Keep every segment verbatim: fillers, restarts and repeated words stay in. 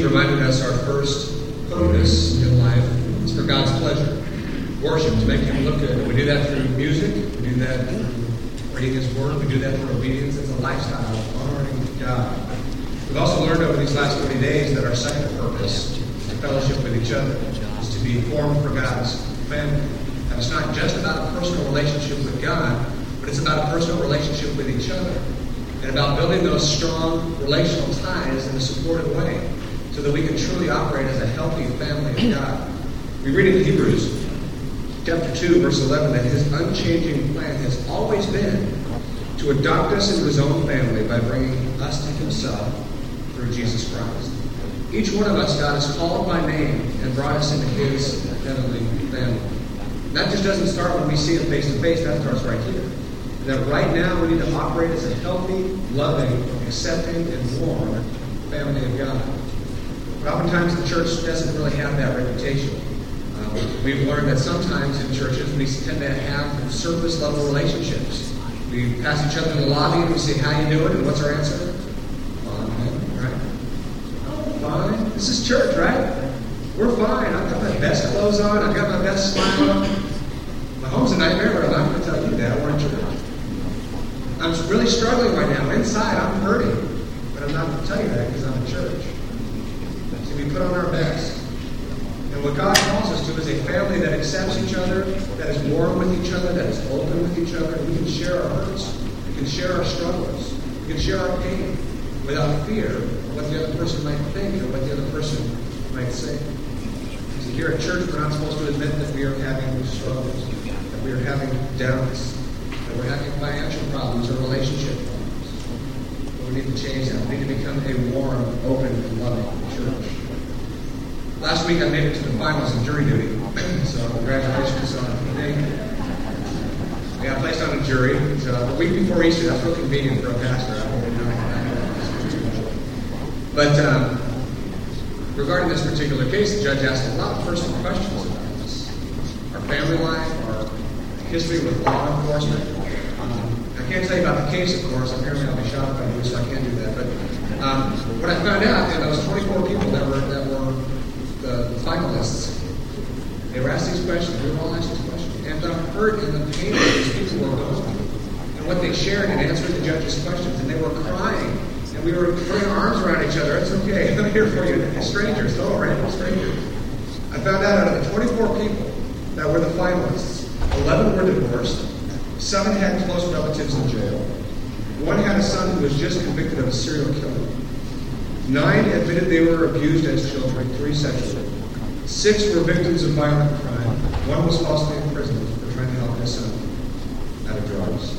reminded us our first purpose in life is for God's pleasure. Worship, to make Him look good. We do that through music. We do that through reading His Word. We do that through obedience. It's a lifestyle of honoring God. We've also learned over these last forty days that our second purpose is to fellowship with each other, is to be formed for God's family. And it's not just about a personal relationship with God, but it's about a personal relationship with each other, and about building those strong relational ties in a supportive way so that we can truly operate as a healthy family of God. We read in Hebrews chapter two, verse eleven, that His unchanging plan has always been to adopt us into His own family by bringing us to Himself through Jesus Christ. Each one of us, God has called by name and brought us into His heavenly family. And that just doesn't start when we see Him face to face. That starts right here. That right now we need to operate as a healthy, loving, accepting, and warm family of God. But oftentimes the church doesn't really have that reputation. Uh, we've learned that sometimes in churches we tend to have surface level relationships. We pass each other in the lobby and we say, "How you doing?" And what's our answer? Fine, right? Oh, fine. This is church, right? We're fine. I've got my best clothes on. I've got my best smile on. My home's a nightmare, but I'm not going to tell you that. We're in church. I'm really struggling right now. Inside, I'm hurting. But I'm not going to tell you that because I'm in church. So we put on our best. And what God calls us to is a family that accepts each other, that is warm with each other, that is open with each other. We can share our hurts. We can share our struggles. We can share our pain without fear of what the other person might think or what the other person might say. So here at church, we're not supposed to admit that we are having struggles, that we are having doubts, that we're having financial problems or relationship problems. But we need to change that. We need to become a warm, open, and loving church. Last week I made it to the finals of jury duty, so congratulations on me. I got placed on a jury. So the week before Easter, that's real convenient for a pastor. I didn't know. But um, regarding this particular case, the judge asked a lot of personal questions about this. Our family life, our history with law enforcement. Um, I can't tell you about the case, of course. Apparently I'll be shot by you, so I can't do that. But um, what I found out, there was twenty-four people that were that were the finalists. They were asked these questions. We were all asked these questions. And the hurt and the pain that these people were going through, and what they shared in answering the judge's questions. And they were crying. And we were putting our arms around each other. It's okay. I'm here for you. Strangers. Oh, random strangers. I found out out of the twenty-four people that were the finalists, eleven were divorced. Seven had close relatives in jail. One had a son who was just convicted of a serial killing. Nine admitted they were abused as children, three sexually. Six were victims of violent crime. One was falsely imprisoned for trying to help his son out of drugs.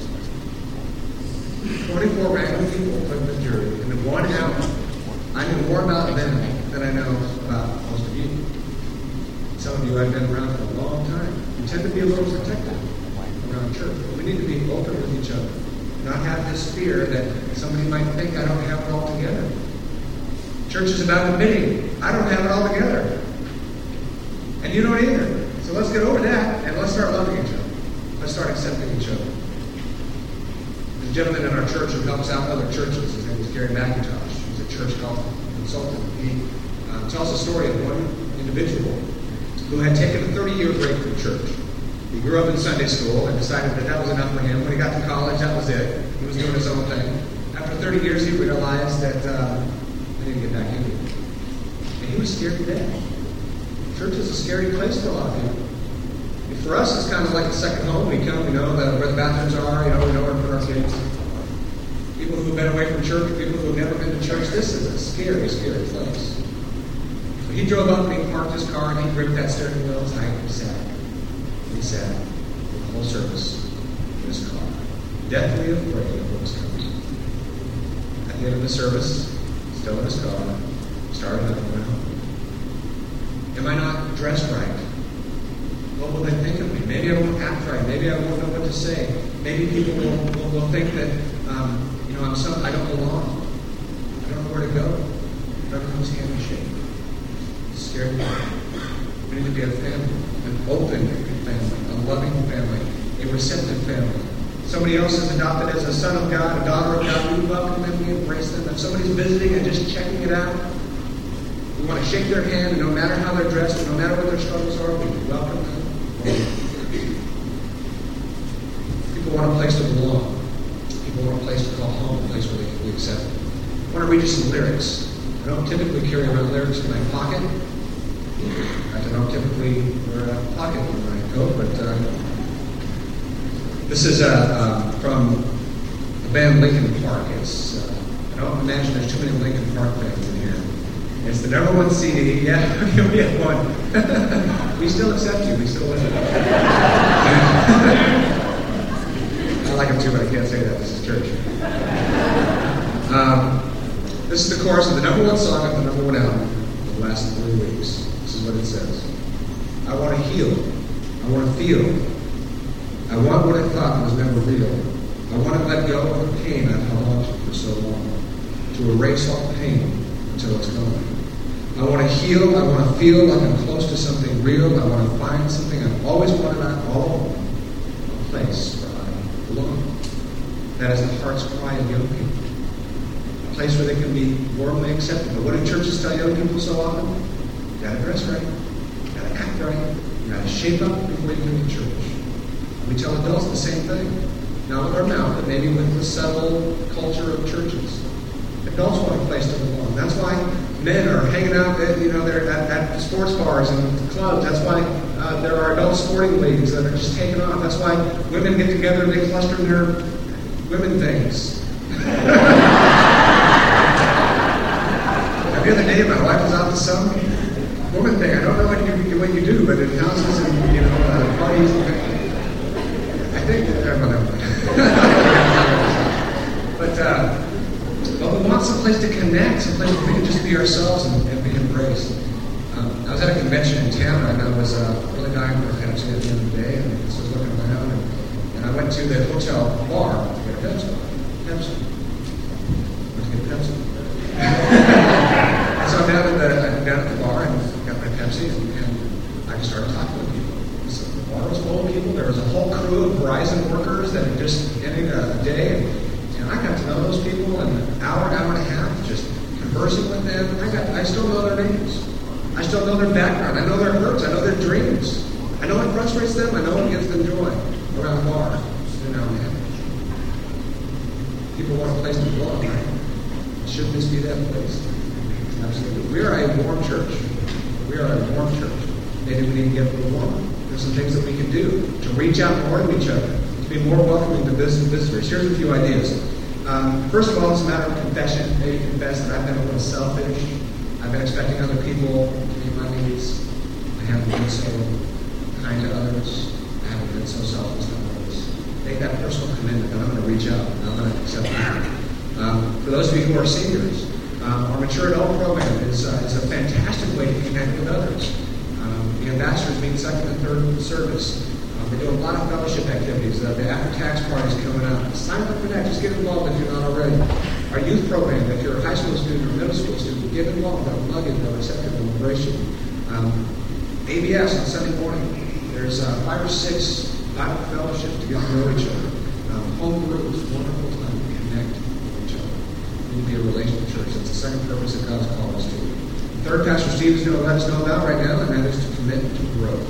twenty-four random people put in the jury, and in one hour, I knew more about them than I know about most of you. Some of you I've been around for a long time. You tend to be a little protective around church, but we need to be open with each other. Not have this fear that somebody might think I don't have it all together. Church is about admitting, I don't have it all together. And you don't either. So let's get over that and let's start loving each other. Let's start accepting each other. There's a gentleman in our church who helps out other churches. His name is Gary McIntosh. He's a church health consultant. He uh, tells the story of one individual who had taken a thirty-year break from church. He grew up in Sunday school and decided that that was enough for him. When he got to college, that was it. He was doing his own thing. After thirty years, he realized that uh, I didn't get back into it. And he was scared to death. Church is a scary place for a lot of people. And for us, it's kind of like a second home. We come, we know that where the bathrooms are, you know, we know where to put our kids. People who've been away from church, people who've never been to church, this is a scary, scary place. So he drove up and he parked his car and he gripped that steering wheel tight and he sat. He sat the whole service in his car, deathly afraid of what was coming. At the end of the service, still in his car, started up and went home. Am I not dressed right? What will they think of me? Maybe I won't act right. Maybe I won't know what to say. Maybe people will, will, will think that um, you know I'm some I don't belong. I don't know where to go. I don't know whose hand to shake. It's scary. We need to be a family, an open family, a loving family, a receptive family. Somebody else is adopted as a son of God, a daughter of God. We welcome them, we embrace them. If somebody's visiting and just checking it out, We want to shake their hand, and no matter how they're dressed, and no matter what their struggles are, we welcome them. People want a place to belong. People want a place to call home, a place where they can be accepted. I want to read you some lyrics. I don't typically carry around lyrics in my pocket. I don't typically wear a pocket in my coat, but uh, this is uh, uh, from the band Linkin Park. It's uh, I don't imagine there's too many Linkin Park fans in here. It's the number one C D. Yeah, we only have one. We still accept you. We still listen. I like them too, but I can't say that. This is church. Um, this is the chorus of the number one song of the number one album of the last three weeks. This is what it says. I want to heal. I want to feel. I want what I thought was never real. I want to let go of the pain I've held on to for so long. To erase all the pain until it's gone. I want to heal. I want to feel like I'm close to something real. I want to find something I've always wanted out all over. A place where I belong. That is the heart's cry of young people. A place where they can be warmly accepted. But what do churches tell young people so often? You gotta dress right. You gotta act right. You gotta shape up before you come to church. We tell adults the same thing. Not with our mouth, but maybe with the subtle culture of churches. Adults want a place to belong. That's why men are hanging out at, you know, they're at, at sports bars and clubs. That's why uh, there are adult sporting leagues that are just taking off. That's why women get together and they cluster in their women things. The other day, my wife was out to some woman thing. I don't know what you what you do, but in houses and you know uh, parties. I think that everyone. But uh, but we want some place to connect, some place where we can just be ourselves and, and be embraced. Um, I was at a convention in Tampa, and I was uh, really dying for a Pepsi at the end of the day, and so I was looking around, and, and I went to the hotel bar to get a Pepsi. Pepsi. Went to get Pepsi. So I'm down at the I'm down at the bar and got my Pepsi, and, and I just started talking with people. So the bar was full of people. There was a whole crew of Verizon workers that had just ended a day, and, and I got to know those people in an hour, hour and a half, just conversing with them. I got I still know their names. I still know their background. I know their hurts. I know their dreams. I know what frustrates them. I know what gives them joy around the bar. You know, people want a place to belong, right? Shouldn't this be that place? Absolutely. We are a warm church. We are a warm church. Maybe we need to get a little warmer. There's some things that we can do to reach out more to each other, to be more welcoming to visitors. Here's a few ideas. Um, first of all, it's a matter of confession. Maybe confess that I've been a little selfish. I've been expecting other people to meet my needs. I haven't been so kind to others. I haven't been so selfless to others. Make that personal commitment that I'm going to reach out and I'm going to accept that. Um, for those of you who are seniors, Um, our Mature Adult program is, uh, is a fantastic way to connect with others. Um, the ambassadors meet second and third service. Um, they do a lot of fellowship activities. Uh, the after-tax party is coming up. Sign up for that. Just get involved if you're not already. Our youth program, if you're a high school student or middle school student, get involved. They'll love you. They'll accept you. They'll embrace you. Um, A B S on Sunday morning. There's uh, five or six Bible fellowships to get to know each other. Um, home groups, wonderful time to connect with each other. We need to be a relational church. That's the second purpose that God's called us to. Third, Pastor Steve is going to let us know about right now, and that is to commit to growth.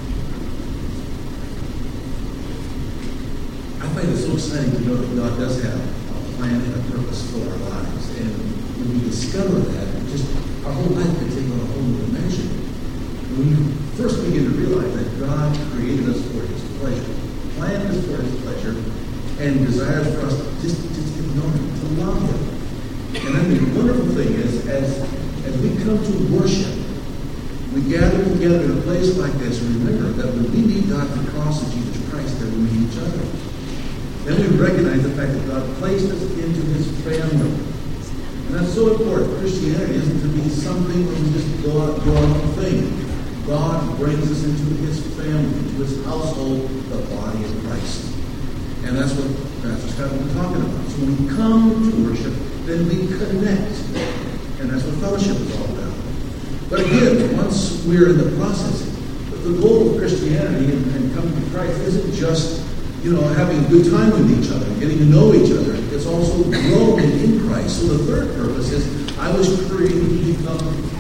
I find it so exciting to know that God does have a plan and a purpose for our lives. And when we discover that, just our whole life can take on a whole new dimension. When you first begin to realize that God created us for His pleasure, planned us for His pleasure, and desires for us to just, just get to know Him, to love Him. And then the wonderful thing is, as, as we come to worship, we gather together in a place like this, remember that when we meet God at the cross of Jesus Christ, that we meet each other. Then we recognize the fact that God placed us into His family. And that's so important. Christianity isn't to be something where we just go out and do our own thing. God brings us into His family, into His household, the body of Christ. And that's what Pastor Scott was talking about. So when we come to worship, then we connect. And that's what fellowship is all about. But again, once we're in the process, the goal of Christianity and, and coming to Christ isn't just, you know, having a good time with each other, getting to know each other. It's also growing in Christ. So the third purpose is, I was created to become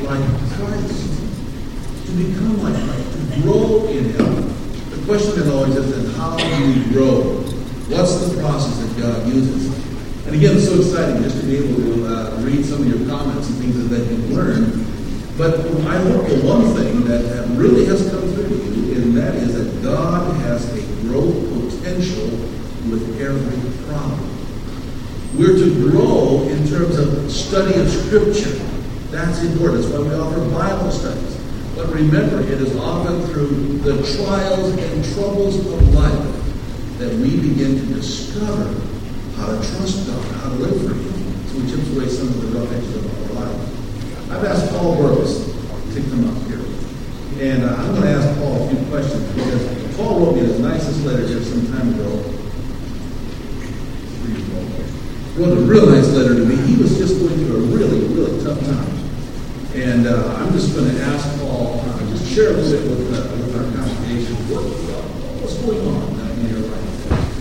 like Christ, to become like Christ, to grow in Him. The question is always is, then how do we grow? What's the process that God uses? And again, it's so exciting just to be able to uh, read some of your comments and things that you've learned. But I look at one thing that really has come through to you, and that is that God has a growth potential with every problem. We're to grow in terms of study of Scripture. That's important. That's why we offer Bible studies. But remember, it is often through the trials and troubles of life that we begin to discover how to trust God, how to live for Him. So we chips away some of the rough edges of our life. I've asked Paul Burgess to come up here. And uh, I'm going to ask Paul a few questions because Paul wrote me his nicest letter here some time ago. He wrote a real nice letter to me. He was just going through a really, really tough time. And uh, I'm just going to ask Paul, uh, just share a little bit with, uh, with our congregation. What, what's going on uh, in your life?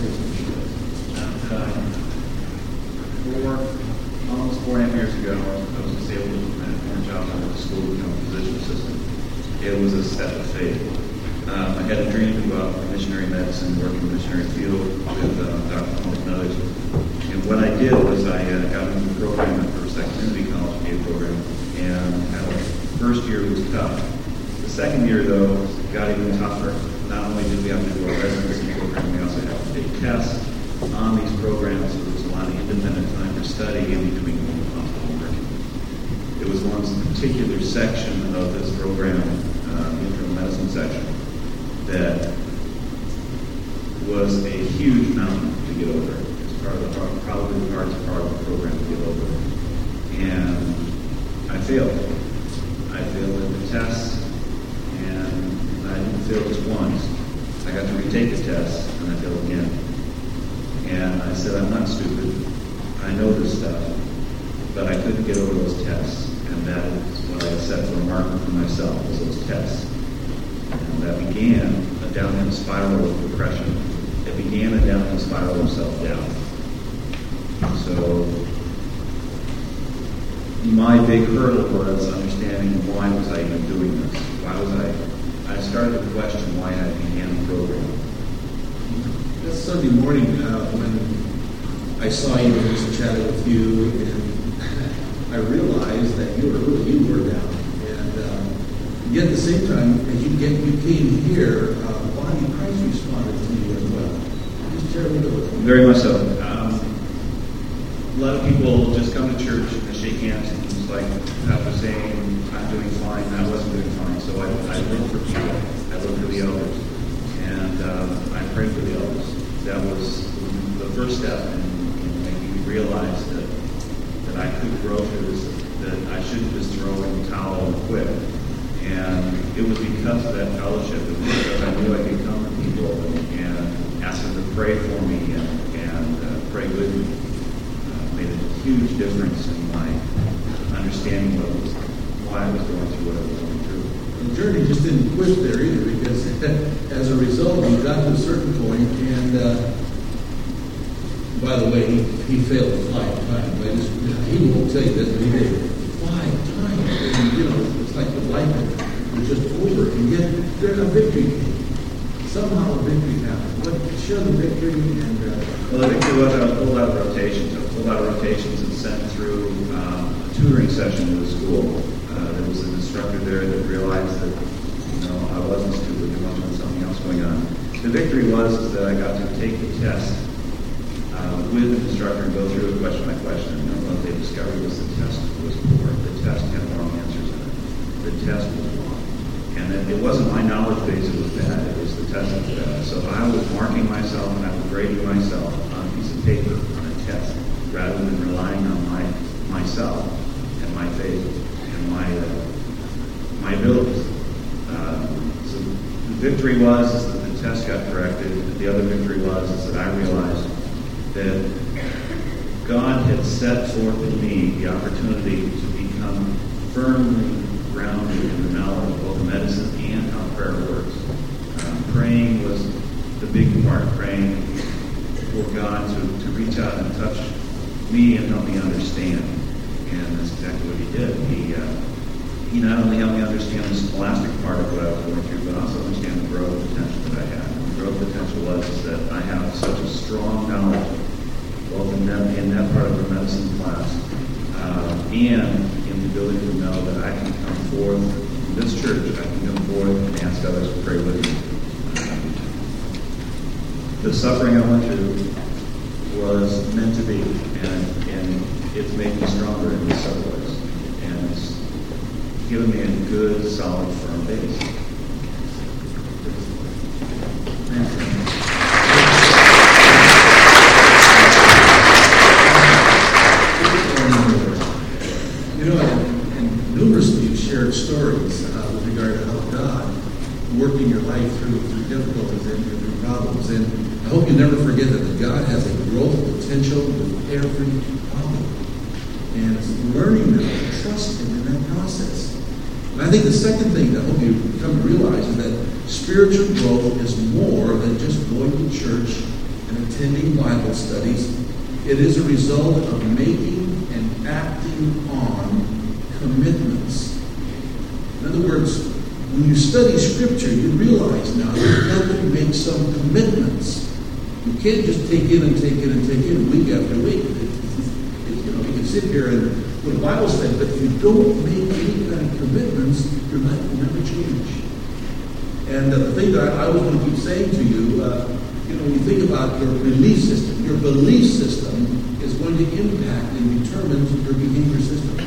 Uh, four, almost four and a half years ago, I was disabled and had a job. I went to school to become a physician assistant. It was a step of faith. Um, I had a dream to go out for missionary medicine, work in the missionary field with uh, Doctor Holmes and others. And what I did was I uh, got into the program at First Second Community College P A program, and uh, the first year was tough. The second year, though, got even tougher. Not only did we have to do our residency program, we also had to take tests on these programs. So there was a lot of independent time for study in between hospital work. It was one particular section of this program, uh, the internal medicine section, that was a huge mountain to get over. It's part of the, probably the hardest part of the program to get over. And I failed. I failed at the tests, and I didn't fail just once. I got to retake the test, and I failed again. And I said, I'm not stupid. I know this stuff, but I couldn't get over those tests. And that is what I set for a marker for myself, was those tests. And that began a downhill spiral of depression. It began a downhill spiral of self-doubt. So my big hurdle was understanding why was I even doing this? Why was I? I started to question why I began the program. That Sunday morning uh, when I saw you and just chatted with you, and I realized that you were really you were down, and uh, yet at the same time, as you get you came here, uh, the body of Christ responded to you as well. Just share a little bit. Very much so. Um, a lot of people just come to church and shake hands, and it's like after saying I'm doing fine, I wasn't doing fine. So I, I looked for people. I looked for the elders, and uh, I prayed for the elders. That was the first step in, in making me realize that that I could grow through this, that I shouldn't just throw in the towel and quit. And it was because of that fellowship, it was because I knew I could come to people and, and ask them to pray for me and, and uh, pray with me. Uh, made a huge difference in my understanding what was, why I was going through what I was going through. The journey just didn't quit there either, because as a result, you got to a certain point, and uh, by the way, he, he failed five times. I just, you know, he won't tell you this, but he did five times. And, you know, it's like the life was just over, and yet there's a victory. Somehow a victory happened. But share the victory, and uh, well, the victory was I was pulled out of rotations. I was pulled out of rotations and sent through um, a tutoring session with the school. Uh, there was an instructor there that realized that, you know, I wasn't stupid. There wasn't something else going on. The victory was is that I got to take the test uh, with the instructor and go through it question by question. And you know, what they discovered was the test was poor. The test had wrong answers in it. The test was wrong. And it, it wasn't my knowledge base that was bad. It was the test that was bad. So I was marking myself and I was grading myself on a piece of paper on a test rather than relying on my myself and my faith and my uh, my abilities. Uh, so the victory was is that the test got corrected. The other victory was is that I realized that God had set forth in me the opportunity to become firmly grounded in the knowledge of both medicine and how prayer works. Uh, praying was the big part, praying for God to, to reach out and touch me and help me understand. And that's exactly what he did. He uh, he not only helped me understand the scholastic part of what I was going through, but also understand the growth potential that I had. And the growth potential was that I have such a strong knowledge, both in that, in that part of the medicine class, uh, and in the ability to know that I can come forth in this church, I can come forth and ask others to pray with me. The suffering I went through was meant to be, and, and it's made me stronger in several ways. And it's given me a good, solid, firm base. You know, and, and numerous of you shared stories uh, with regard to how God working your life through, through difficulties and through problems. And I hope you never forget that God has a growth potential with every problem. And it's learning that to trust Him in that process. And I think the second thing that I hope you come to realize is that spiritual growth is more than just going to church and attending Bible studies. It is a result of making and acting on commitments. In other words, when you study Scripture, you realize now that you've got to make some commitments. You can't just take in and take in and take in week after week. It, it, you know, you can sit here and put a Bible study, but if you don't make any kind of commitments, your life will never change. And uh, the thing that I, I always want to keep saying to you, uh, you know, when you think about your belief system, your belief system is going to impact and determine your behavior system.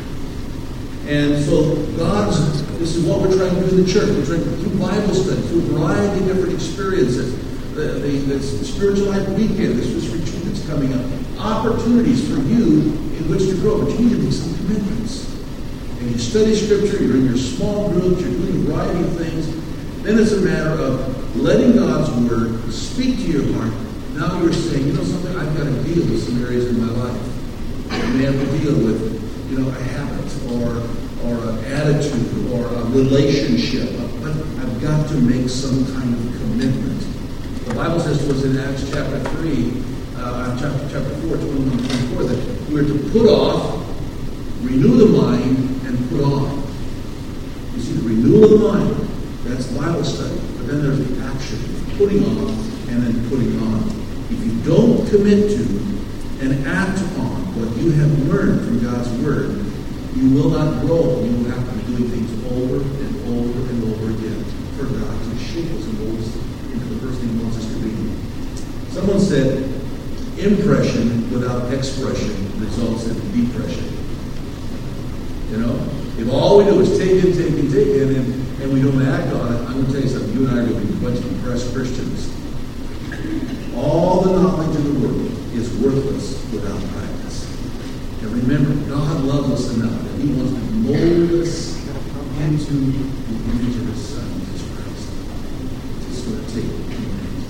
And so God's, this is what we're trying to do in the church. We're trying to do Bible study, through a variety of different experiences. The, the, the Spiritual Life Weekend, this was retreat that's coming up. Opportunities for you in which to grow, but you need to make some commitments. And you study Scripture, you're in your small groups, you're doing a variety of things. Then it's a matter of letting God's Word speak to your heart. Now you're saying, you know something, I've got to deal with some areas in my life. I may have to deal with, you know, a habit or or an attitude or a relationship. But I've got to make some kind of commitment. The Bible says to us in Acts chapter three, uh, chapter, chapter four, twenty-one and twenty-four, that we're to put off, renew the mind, and put on. You see, the renewal of the mind, that's Bible study. But then there's the action, putting off and then putting on. If you don't commit to and act on what you have learned from God's Word, you will not grow. You will have to be doing things over and over and over again for God to shape us and mold us into the person He wants us to be. Someone said, impression without expression results in depression. You know? If all we do is take in, take in, take in, and, and we don't act on it, I'm going to tell you something. You and I are going to be a bunch of depressed Christians. All the knowledge in the world is worthless without practice. And remember, God loves us enough that He wants to mold us into the image of His Son, Jesus Christ. It's going to take a few minutes.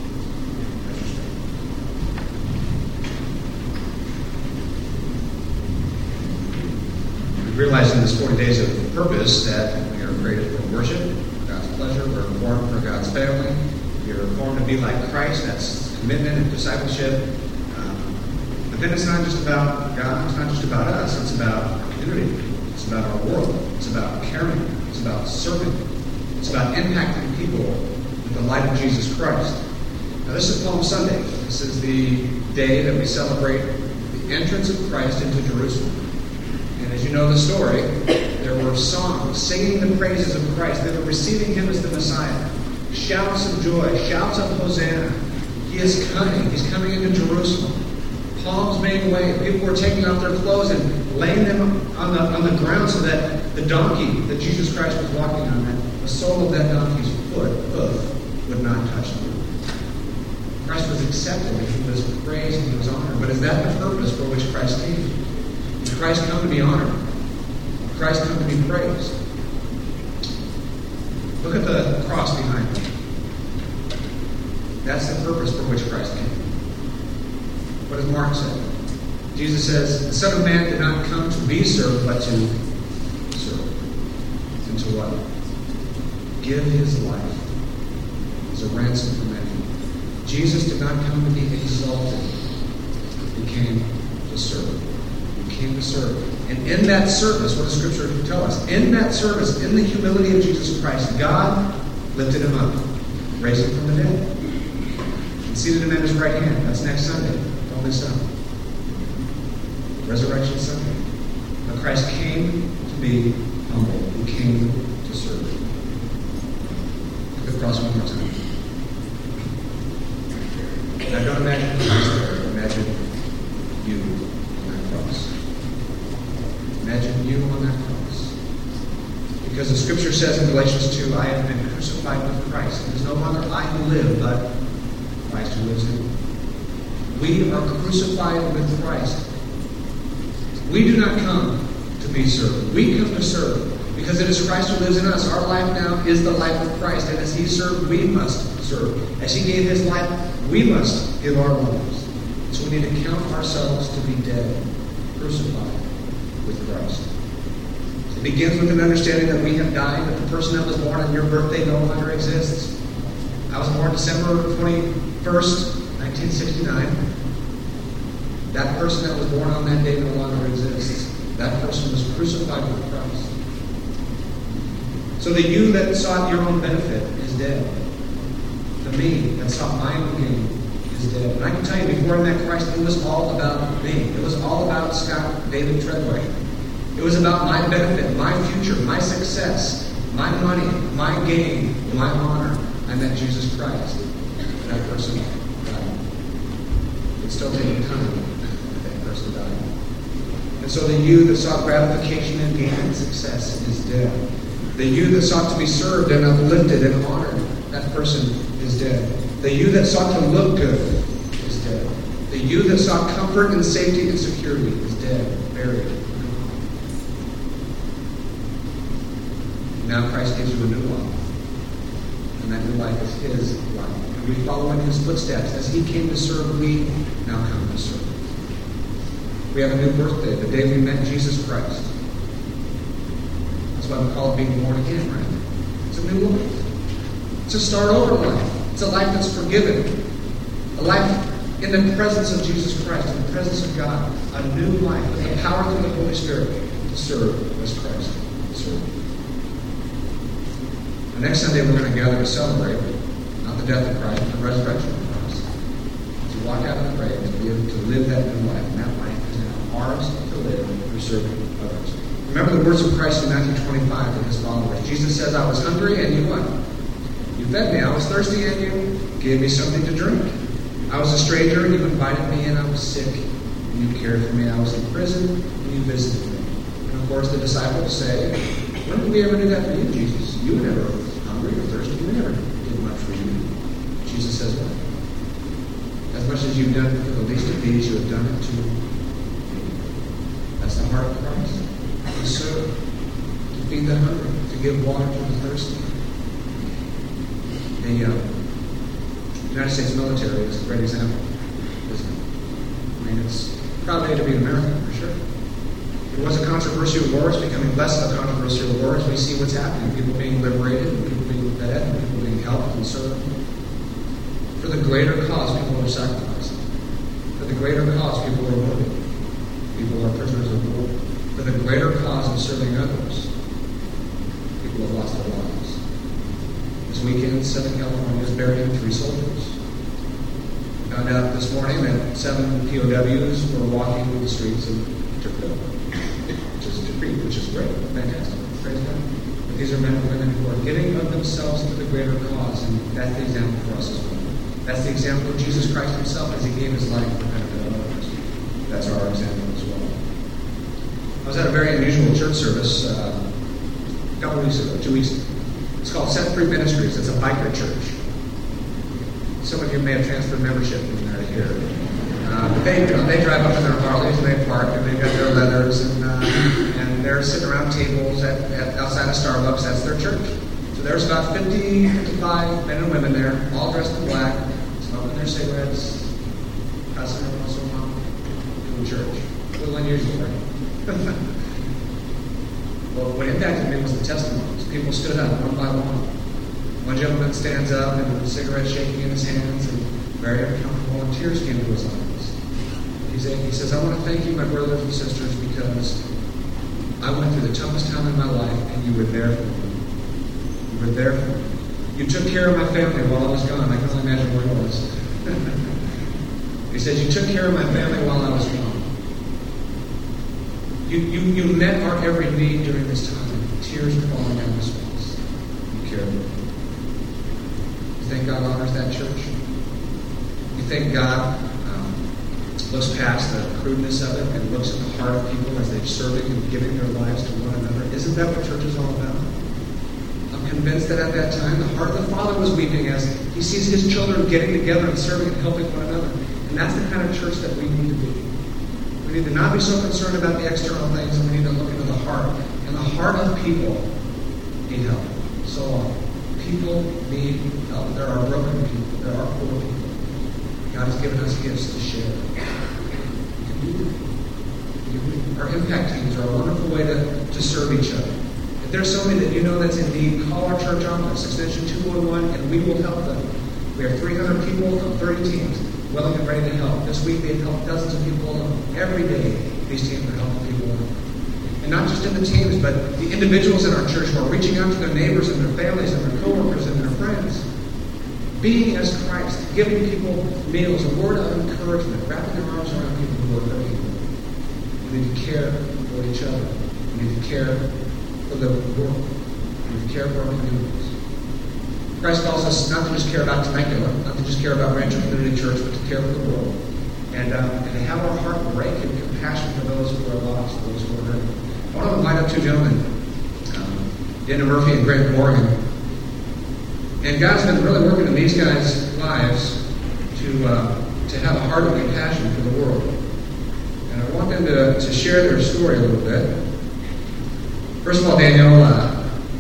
We realize in this forty days of purpose that we are created for worship, for God's pleasure, we're formed for God's family. We are formed to be like Christ. That's commitment and discipleship. But then it's not just about God, it's not just about us, it's about our community, it's about our world, it's about caring, it's about serving, it's about impacting people with the light of Jesus Christ. Now this is Palm Sunday. This is the day that we celebrate the entrance of Christ into Jerusalem. And as you know the story, there were songs singing the praises of Christ. They were receiving Him as the Messiah. Shouts of joy, shouts of Hosanna. He is coming, He's coming into Jerusalem. Palms being waved. People were taking off their clothes and laying them on the on the ground so that the donkey that Jesus Christ was walking on, that the sole of that donkey's foot, hoof, would not touch them. Christ was accepted, He was praised, and He was honored. But is that the purpose for which Christ came? Did Christ come to be honored? Did Christ come to be praised? Look at the cross behind me. That's the purpose for which Christ came. What does Mark say? Jesus says, the Son of Man did not come to be served, but to serve. And to what? Give His life as a ransom for many. Jesus did not come to be exalted. He came to serve. He came to serve. And in that service, what does Scripture tell us? In that service, in the humility of Jesus Christ, God lifted him up, raised him from the dead, and seated him at his right hand. That's next Sunday. Don't miss out. Resurrection Sunday. But Christ came to be humble. He came to serve. Look at the cross one more time. Now don't imagine Christ there. Imagine you on that cross. Imagine you on that cross. Because the Scripture says in Galatians two, I have been crucified with Christ. It is no longer I who live, but Christ who lives in me. We are crucified with Christ. We do not come to be served. We come to serve. Because it is Christ who lives in us. Our life now is the life of Christ. And as he served, we must serve. As he gave his life, we must give our lives. So we need to count ourselves to be dead, crucified with Christ. It begins with an understanding that we have died, that the person that was born on your birthday no longer exists. I was born December twenty-first, nineteen sixty-nine. That person that was born on that day no longer exists. That person was crucified with Christ. So the you that sought your own benefit is dead. The me that sought my own gain is dead. And I can tell you, before I met Christ, it was all about me. It was all about Scott David Treadway. It was about my benefit, my future, my success, my money, my gain, my honor. I met Jesus Christ. And that person died. It still taking time that that person died. And so the you that sought gratification and gain and success is dead. The you that sought to be served and uplifted and honored, that person is dead. The you that sought to look good is dead. The you that sought comfort and safety and security is dead, buried. Now Christ gives you a new life. And that new life is his life. And we follow in his footsteps. As he came to serve, we now come to serve. We have a new birthday, the day we met Jesus Christ. That's why we call it being born again, right? It's a new life. It's a start over life. It's a life that's forgiven. A life in the presence of Jesus Christ, in the presence of God. A new life with the power through the Holy Spirit to serve as Christ served. The next Sunday we're going to gather to celebrate not the death of Christ, but the resurrection of Christ. To walk out of the grave, to be able to live that new life. And that life is now ours to live through serving others. Remember the words of Christ in Matthew twenty-five to his followers. Jesus says, I was hungry and you what? You fed me. I was thirsty and you gave me something to drink. I was a stranger and you invited me, and I was sick and you cared for me. I was in prison and you visited me. And of course the disciples say, when did we ever do that for you, Jesus? You were never hungry or thirsty. We never did much for you. Jesus says what? As much as you've done for the least of these, you have done it to me. That's the heart of Christ. To serve, to feed the hungry, to give water to the thirsty. The uh, United States military is a great example, isn't it? I mean, it's proud day to be an American, for sure. It was a controversial war. It's becoming less of a controversial war as we see what's happening. People being liberated, and people being fed, and people being helped and served. For the greater cause, people are sacrificing. For the greater cause, people are wounded. People are prisoners of war. For the greater cause of serving others, people have lost their lives. This weekend, Southern California is burying three soldiers. We found out this morning that seven P O Ws were walking through the streets of Tupelo, which is Tupelo, which is great, fantastic, praise God. But these are men and women who are giving of themselves to the greater cause, and that's the example for us as well. That's the example of Jesus Christ himself as he gave his life for the benefit of others. That's our example as well. I was at a very unusual church service uh, a couple weeks ago, two weeks ago. It's called Set Free Ministries. It's a biker church. Some of you may have transferred membership from there to here. Uh, but they, you know, they drive up in their Harleys and they park and they've got their leathers and uh, and they're sitting around tables at, at outside of Starbucks. That's their church. So there's about fifty, fifty-five men and women there, all dressed in black, smoking their cigarettes, cussing every once in a while, doing church. A little unusual, right? Well, what impacted me was the testimonies. People stood up one by one. One gentleman stands up and with a cigarette shaking in his hands and very uncomfortable, and tears came to his eyes. He said, he says, I want to thank you, my brothers and sisters, because I went through the toughest time in my life, and you were there for me. You were there for me. You took care of my family while I was gone. I can only imagine where it was. He says, you took care of my family while I was gone. You, you, you met our every need during this time. Tears were falling down his face. You cared for me. You think God honors that, church? You think God um, looks past the crudeness of it and looks at the heart of people as they're serving and giving their lives to one another? Isn't that what church is all about? I'm convinced that at that time, the heart of the Father was weeping as he sees his children getting together and serving and helping one another. And that's the kind of church that we need to be. We need to not be so concerned about the external things, and we need to look into the heart. And the heart of people need help. So often. People need help. There are broken people. There are poor people. God has given us gifts to share. Our impact teams are a wonderful way to, to serve each other. If there's somebody that you know that's in need, call our church office, extension two one one, and we will help them. We have three hundred people from thirty teams willing and ready to help. This week they've helped dozens of people alone. Every day these teams are helping people alone. And not just in the teams, but the individuals in our church who are reaching out to their neighbors and their families and their coworkers and their friends. Being as Christ, giving people meals, a word of encouragement, wrapping their arms around people who are hurting. We need to care for each other. We need to care for the world. We need to care for our communities. Christ calls us not to just care about Temecula, not to just care about Rancho Community Church, but to care for the world. And, um, and to have our heart break in compassion for those who are lost, for those who are hurting. I want to invite up two gentlemen, um, Daniel Murphy and Grant Morgan. And God's been really working in these guys' lives to uh, to have a heart of compassion for the world. And I want them to, to share their story a little bit. First of all, Daniel, uh,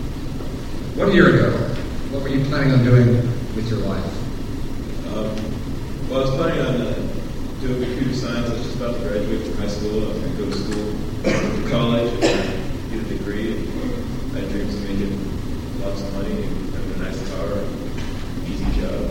one year ago, what were you planning on doing with your life? Um, well, I was planning on uh, doing computer science. I was just about to graduate from high school. I was going to go to school, to college, and get a degree. And I had dreams of making lots of money, and having a nice car, and easy job.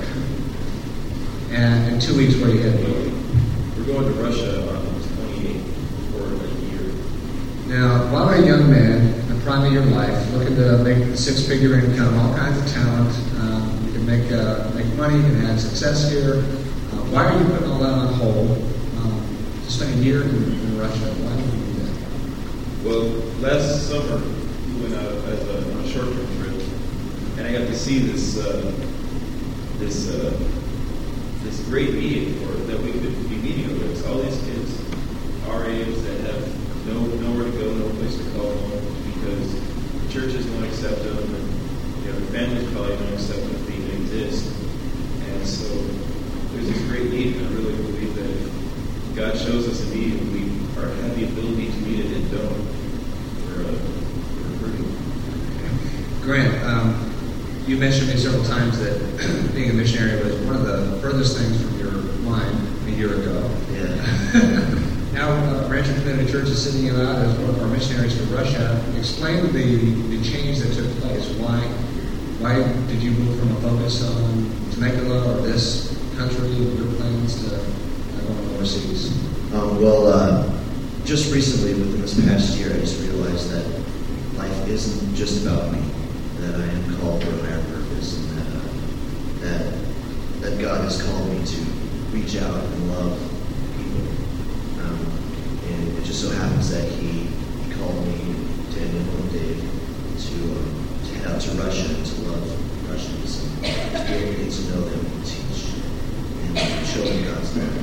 And in two weeks, where are you headed? We're going to Russia on the twenty-eighth for a year. Now, while a young man in the prime of your life, looking to make a six-figure income, all kinds of talent, um, you can make uh, make money, you can have success here. Uh, why are you putting all that on hold um, to spend a year in, in Russia? Why did you do that? Well, last summer we went out as a, on a short-term trip, and I got to see this uh, this uh, this great meeting for that we could be meeting with. It's all these kids our age that have no nowhere to go, no place to call home because the churches won't accept them, and you know, their families probably don't accept them if they even exist. And so there's this great need, and I really believe that if God shows us a need and we are, have the ability to meet it and don't, we're, uh, we're hurting. Grant, um, you mentioned me several times that being a missionary was one of the furthest things from your mind a year ago. Yeah. Now, uh, Rancho Community Church is sending you out as one of our missionaries to Russia. Explain the, the change that took place. Why why did you move from a focus on Temecula or this country or your plans to uh, going overseas? Um, well, uh, just recently, within this past year, I just realized that life isn't just about me. That I am called for a higher purpose, and that, uh, that that God has called me to reach out and love people. Um, and it just so happens that He, he called me, Daniel and Dave, to um, to head out to Russia and to love Russians and to be able to get to know them and teach and show them God's love.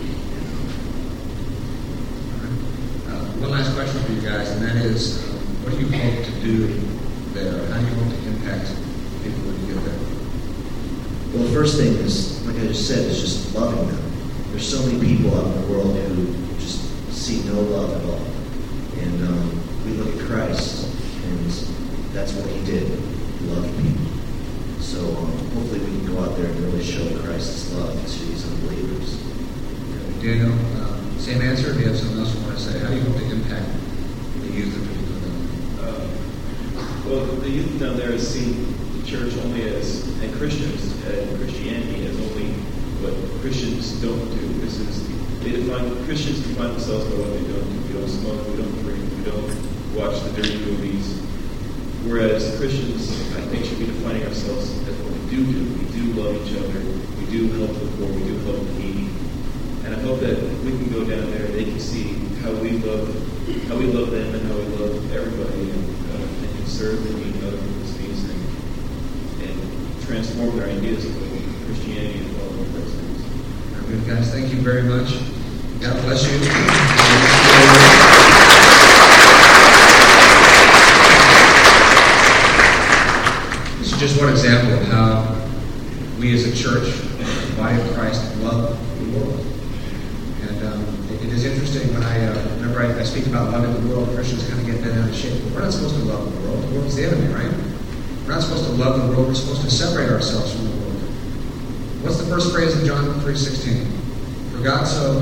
Uh, one last question for you guys, and that is, um, what do you hope to do there? How do you hope to impact people when you get there? Well, the first thing is, like I just said, is just loving them. There's so many people out in the world who just see no love at all. And um, we look at Christ, and that's what He did. He loved people. So um, hopefully we can go out there and really show Christ's love to these unbelievers. Daniel, um, same answer. Do you have something else you want to say? How do you hope to impact the youth in particular? Uh, well, the youth down there has seen the church only as, and Christians, and Christianity as only what Christians don't do. This is, they define, Christians define themselves by what they don't do. We don't smoke, we don't drink, we don't watch the dirty movies. Whereas Christians, I think, should be defining ourselves as what we do do. We do love each other. We do help the poor. We do help the needy. And I hope that we can go down there and they can see how we love, how we love them and how we love everybody, and, uh, and can serve the need of other people's needs and, and transform their ideas of Christianity and all of those things. Very good, guys. Thank you very much. God bless you. This is just one example of how we as a church, the body of Christ, love the world. And um, it, it is interesting when I, uh, whenever I, I speak about loving the world, Christians kind of get bent out of shape. But we're not supposed to love the world. The world's the enemy, right? We're not supposed to love the world. We're supposed to separate ourselves from the world. What's the first phrase in John three sixteen? For God so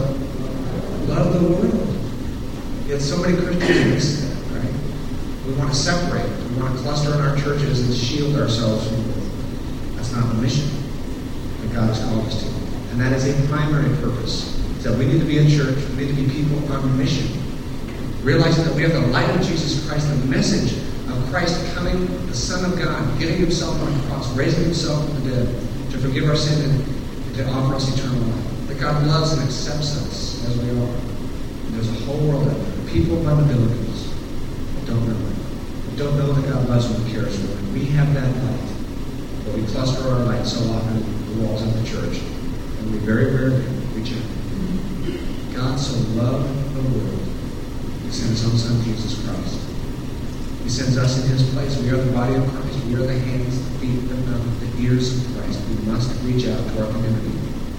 loved the world. Yet so many Christians miss that, right? We want to separate. We want to cluster in our churches and shield ourselves from the world. That's not the mission that God has called us to. And that is a primary purpose. So we need to be in church. We need to be people on mission. Realizing that we have the light of Jesus Christ, the message of Christ coming, the Son of God, giving himself on the cross, raising himself from the dead to forgive our sin and to offer us eternal life. That God loves and accepts us as we are. And there's a whole world out there. People by the billions that don't know it. That don't know that God loves them and cares for them. We have that light. But we cluster our light so often in the walls of the church. And we very rarely reach out. God so loved the world, he sent his own Son, Jesus Christ. He sends us in his place. We are the body of Christ. We are the hands, the feet, the mouth, the ears of Christ. We must reach out to our community.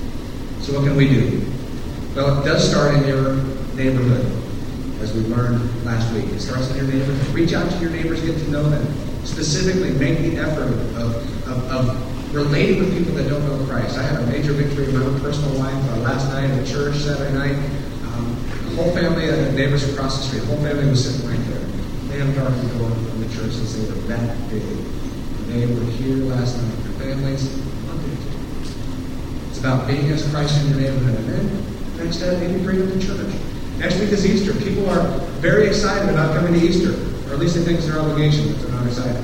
So what can we do? Well, it does start in your neighborhood, as we learned last week. It starts in your neighborhood. Reach out to your neighbors, get to know them. Specifically, make the effort of, of, of relating with people that don't know Christ. I had a major victory in my own personal life uh, last night at church, Saturday night. Um, the whole family, uh, the neighbors across the street, the whole family was sitting right there. They haven't darkened the door from the church since they were that big. They were here last night. Their families loved it. It's about being as Christ in your neighborhood. And then next day, maybe bring them to church. Next week is Easter. People are very excited about coming to Easter. Or at least they think it's their obligation, but they're not excited.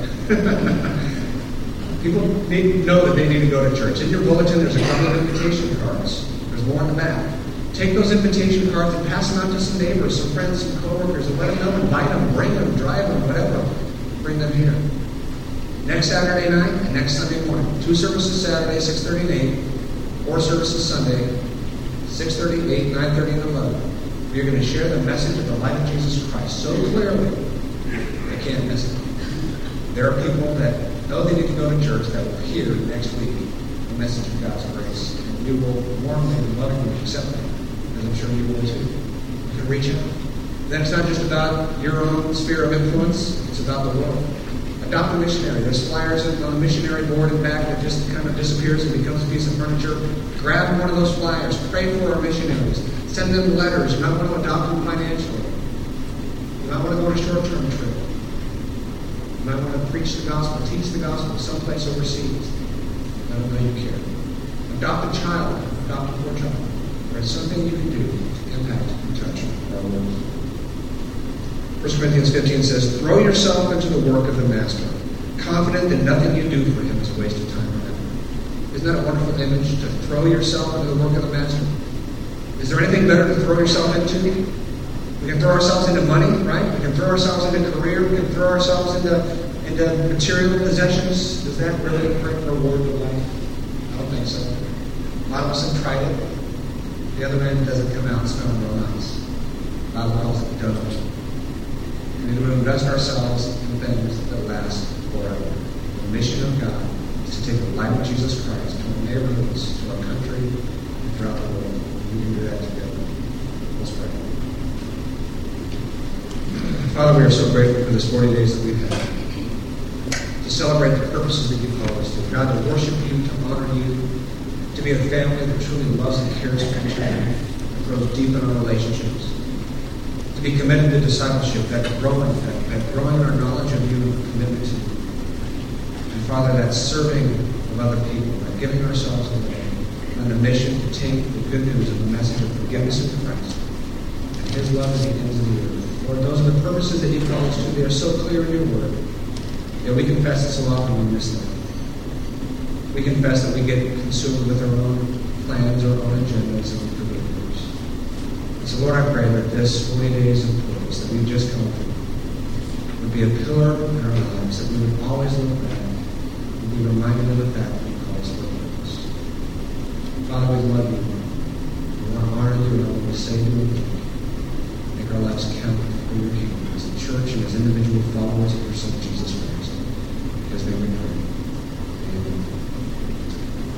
People need to know that they need to go to church. In your bulletin, there's a couple of invitation cards. There's more on the back. Take those invitation cards and pass them out to some neighbors, some friends, some coworkers, and let them know, invite them, bring them, drive them, whatever. Bring them here. Next Saturday night and next Sunday morning. Two services Saturday, six thirty and eight. Four services Sunday, six thirty, eight, nine thirty, and eleven. You're going to share the message of the light of Jesus Christ so clearly, they can't miss it. There are people that know they need to go to church that will hear next week the message of God's grace. And you will warmly and lovingly accept it, as I'm sure you will too. You can reach out. Then it's not just about your own sphere of influence, it's about the world. Adopt a missionary. There's flyers on the missionary board in back that just kind of disappears and becomes a piece of furniture. Grab one of those flyers. Pray for our missionaries. Send them letters. You might want to adopt them financially. You might want to go on a short-term trip. You might want to preach the gospel, teach the gospel someplace overseas. Let them know you care. Adopt a child. Adopt a poor child. There's something you can do to impact and touch our world. First Corinthians fifteen says, throw yourself into the work of the master, confident that nothing you do for him is a waste of time or effort. Isn't that a wonderful image, to throw yourself into the work of the master? Is there anything better to throw yourself into? We can throw ourselves into money, right? We can throw ourselves into career. We can throw ourselves into, into material possessions. Does that really bring reward to life? I don't think so. A lot of us have tried it. The other end doesn't come out smelling real nice. A lot of us don't. We need to invest ourselves in things that last forever. The mission of God is to take the light of Jesus Christ to our neighborhoods, to our country, and throughout the world. We can do that together. Let's pray. Father, we are so grateful for this forty days that we've had to celebrate the purposes that you've called us to. God, to worship you, to honor you, to be a family that truly loves and cares for each other, that grows deep in our relationships. To be committed to discipleship, that growing, that, that growing our knowledge of you and commitment to you. And Father, that serving of other people, that giving ourselves away on a mission to take the good news of the message of forgiveness of Christ and his love as he ends in the earth Lord, those are the purposes that you call us to. They are so clear in your word. Yet we confess that so often we miss them. We confess that we get consumed with our own plans, our own agendas, and we forget yours. And so, Lord, I pray that this forty days of purpose that we've just come through would be a pillar in our lives, that we would always look back and be reminded of the fact that you call us for purpose. Father, we love you. We want to honor you and all we say to you. Make our lives count for your kingdom as a church and as individual followers of your Son, Jesus Christ.